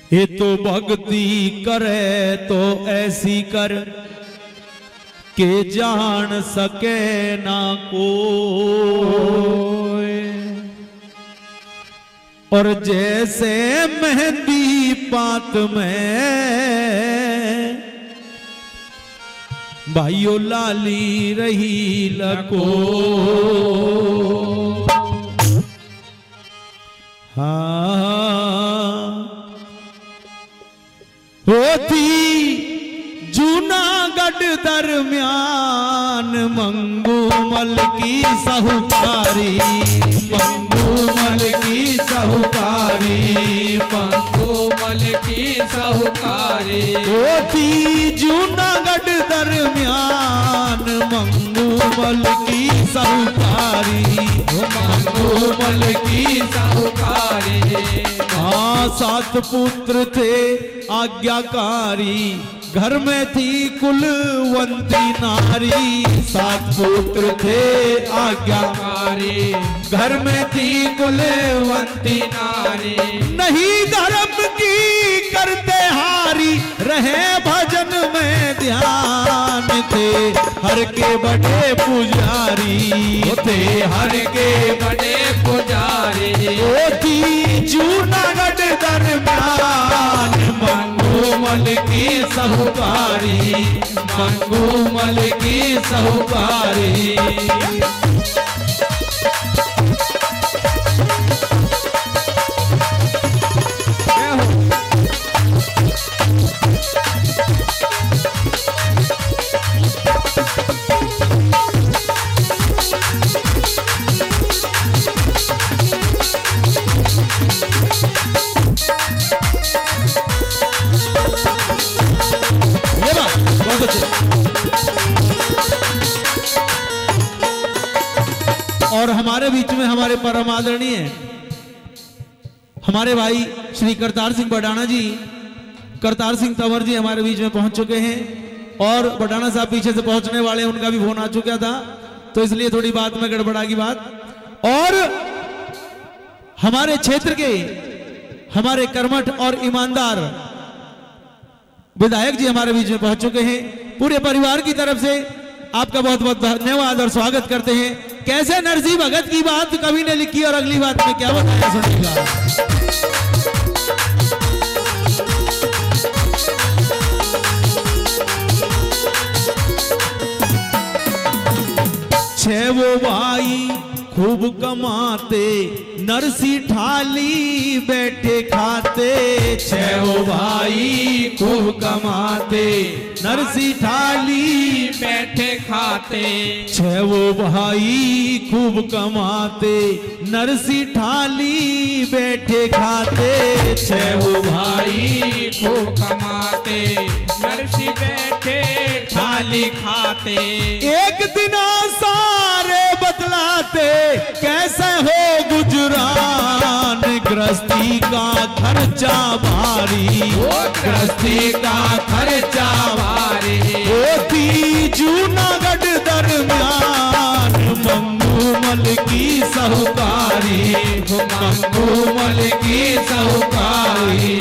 ये तो भक्ति करे तो ऐसी कर के जान सके ना कोई। और जैसे मेहंदी पात में भाइयों लाली रही लको, हाँ होती जूनागढ़ दरमियान मंगूमल की साहूकारी, मंगूमल की साहूकारी, मंगूमल की साहूकारी। होती जूनागढ़ दरमियान मंगूमल की साहूकारी, मंगूमल की साहूकारी। हाँ 7 पुत्र थे आज्ञाकारी, घर में थी कुलवंती नारी। 7 पुत्र थे आज्ञाकारी, घर में थी कुलवंती नारी। नहीं धर्म की करते हारी, रहे भजन में ध्यान। थे हर के बड़े पुजारी, थे हर के बड़े पुजारी। होती जूनागढ़ दरमियान मंगूमल की साहूकारी, मंगूमल की साहूकारी। और हमारे बीच में हमारे परम आदरणीय हमारे भाई श्री करतार सिंह बडाना जी, करतार सिंह तंवर जी हमारे बीच में पहुंच चुके हैं। और बडाना साहब पीछे से पहुंचने वाले, उनका भी फोन आ चुका था, तो इसलिए थोड़ी बात में गड़बड़ा की बात। और हमारे क्षेत्र के हमारे कर्मठ और ईमानदार विधायक जी हमारे बीच में पहुंच चुके हैं। पूरे परिवार की तरफ से आपका बहुत बहुत धन्यवाद और स्वागत करते हैं। कैसे नरसिंह भगत की बात कवि ने लिखी और अगली बात में क्या बताया सुनिएगा। छह वो भाई खूब कमाते, नरसी ठाली बैठे खाते। छह वो भाई खूब कमाते, नरसी ठाली बैठे खाते। छह वो भाई खूब कमाते, नरसी ठाली बैठे खाते। छह वो भाई खूब कमाते, नरसी बैठे थाली खाते। एक दिन सारे बतलाते, कैसे हो गुजरान, गृहस्थी का खर्चा भारी, गृहस्थी का खर्चा भारी। होती जूनागढ़ दरमियान मंगूमल की साहूकारी, मंगूमल की साहूकारी।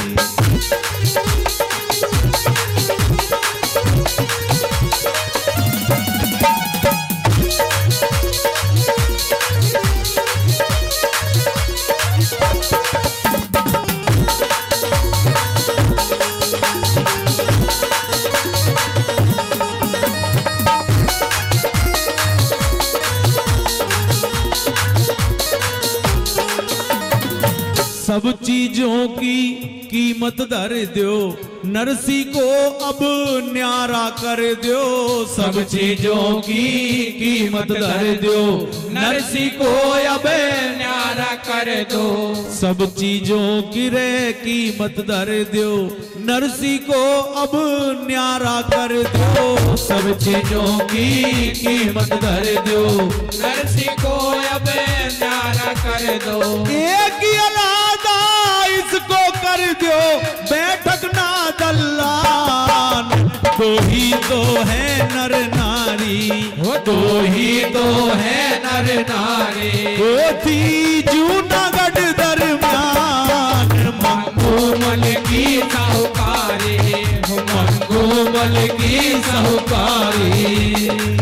सब चीजों की कीमत धर दो, नरसी को अब न्यारा कर दो। सब चीजों की कीमत धर दो, नरसी को अब न्यारा कर दो। सब चीजों की रे कीमत धर दो, नरसी को अब न्यारा कर दो। सब चीजों की कीमत धर दो, नरसी को अब न्यारा कर दो। एक अलादा इसको कर दो, बैठक ना दल्लान। दो ही तो है नर नारी, दो ही तो है नर नारी। होती जूनागढ़ दरमियान मंगूमल की साहूकारी, मंगूमल की साहूकारी।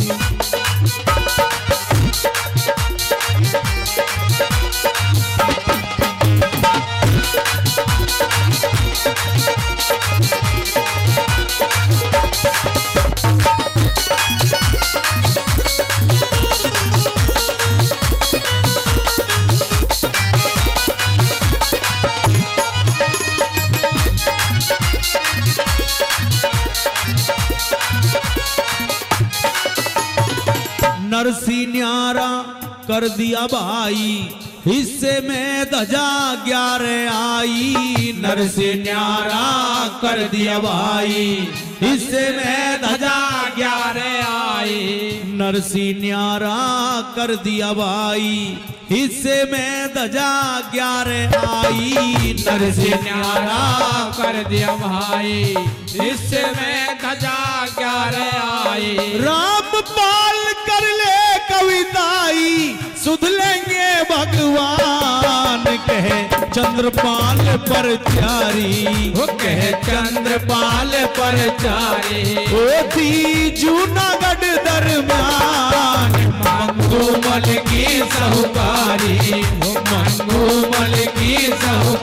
नरसी न्यारा कर दिया भाई, हिस्से में ध्वजा 11 आई। नरसी न्यारा कर दिया भाई, हिस्से में ध्वजा 11 आई। नरसी न्यारा कर दिया भाई, हिस्से में ध्वजा 11 आई। नरसी न्यारा कर दिया भाई, हिस्से में ध्वजा 11 आई। रामपाल कर ले कविताई, सुध लेंगे भगवान, कहे चंद्रपाल पर चारी। वो कहे चंद्रपाल पर चारी। ओ थी जूनागढ़ दरमियान, मंगूमल की साहूकारी, मंगूमल की साहूकारी।